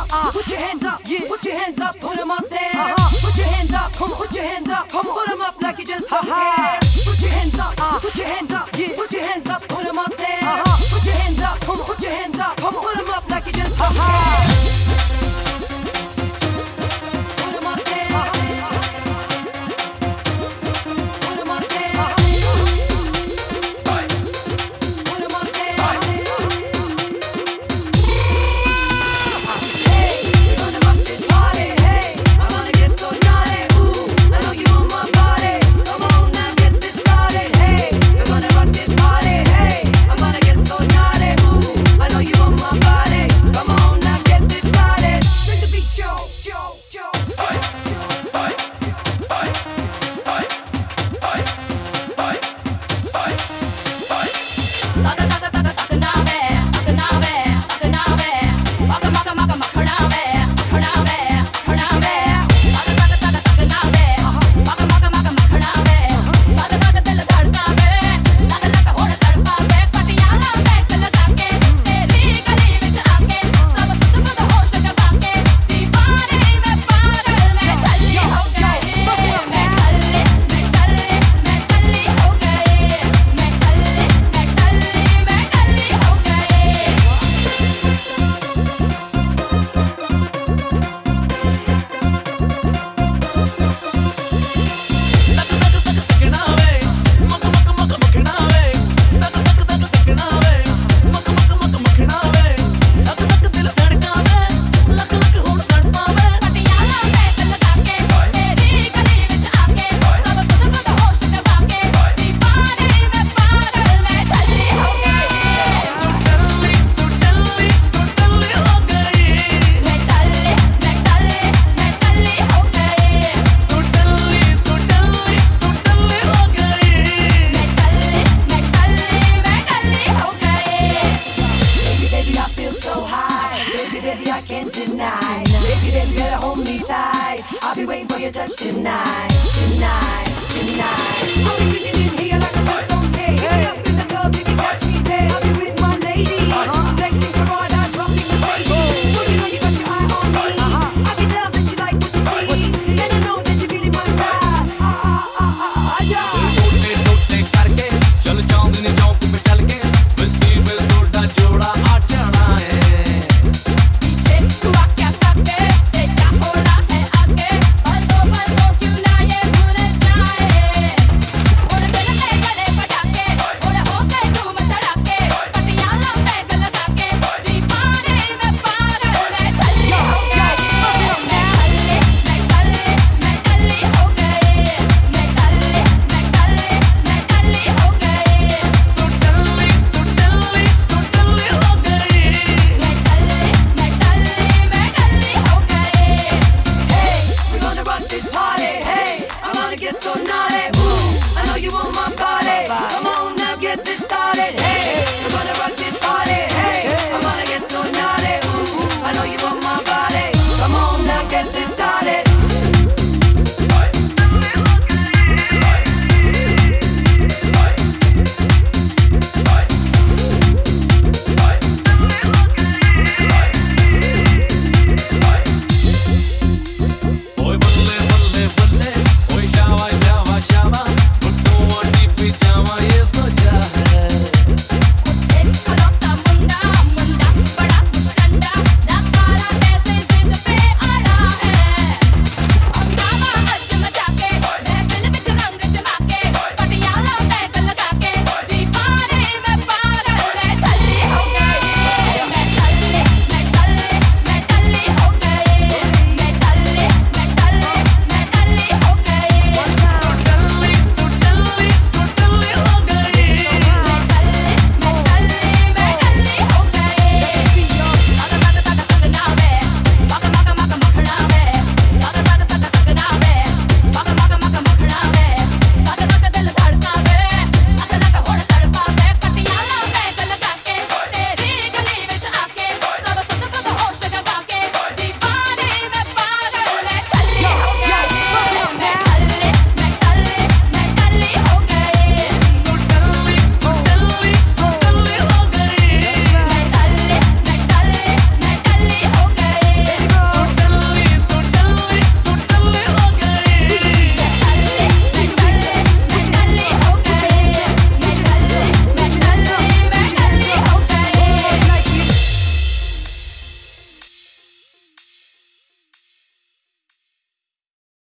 up, put your hands up, yeah. Put your hands up, put them up there. Put your hands up, come on, put your hands up, come on, put them up like you just don't care. Put your hands up, put your hands up, yeah. Put your hands up, put them up there. Put your hands up, come on, put your hands up, come on, put them up like you just don't care. Put them up there. Put them up there. Put them up there. Hey, we're gonna rock this party. Hey, I'm gonna get so naughty. Ooh, I know you on my body. Come on now, get this started. Hey, we're gonna rock this party. Hey, I'm gonna get so naughty. Ooh, I know you on my body. Come on now, get this started. Bring the beat, yo, yo, yo. Baby, I can't deny. Baby, better hold me tight. I'll be waiting for your touch tonight, tonight, tonight.